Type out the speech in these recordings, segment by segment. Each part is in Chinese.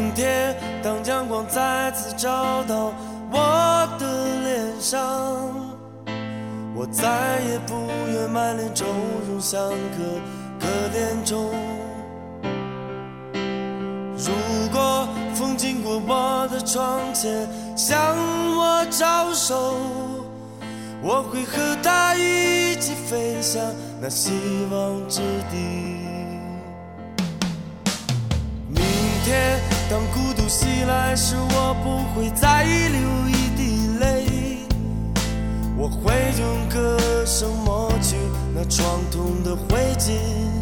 明天当阳光再次照到我的脸上，我再也不愿满脸愁容，像个可怜虫。如果风经过我的窗前向我招手，我会和它一起飞向那希望之地。明天当孤独袭来时，我不会再流一滴泪，我会用歌声抹去那创痛的灰烬。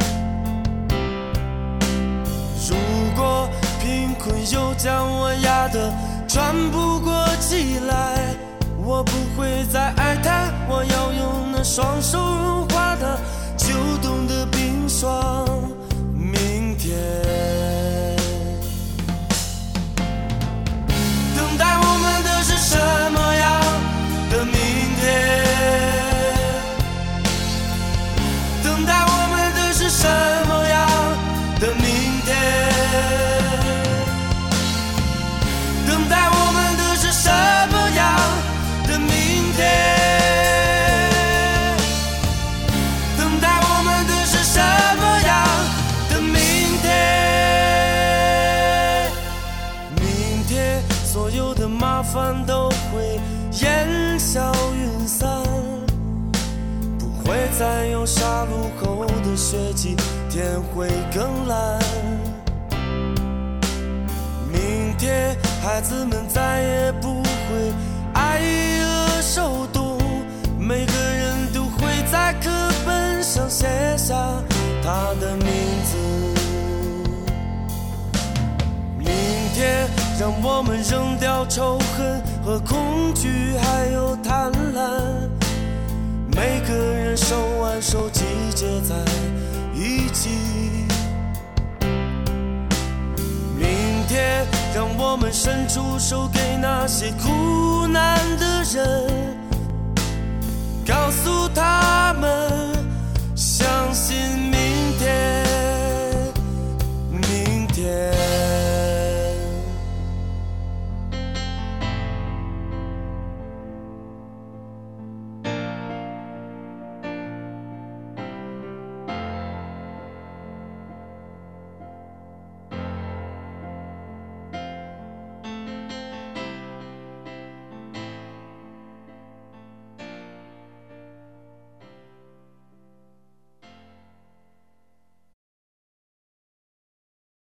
如果贫困又将我压得喘不过气来，我不会再哀叹，我要用那双手融化它秋冬的冰霜。明天等待我们的是什么样的明天？等待我们的是什么样的明天？等待我们的是什么样的明天？等待我们的是什么样的明天？明天所有的麻烦都会烟消云散，不会再有杀戮后的血迹，天会更蓝。明天孩子们再也不会挨饿受冻，每个人都会在课本上写下他的名字。明天让我们扔掉仇恨和恐惧还有贪婪，每个人手挽手集结在一起。明天让我们伸出手给那些苦难的人，告诉他们相信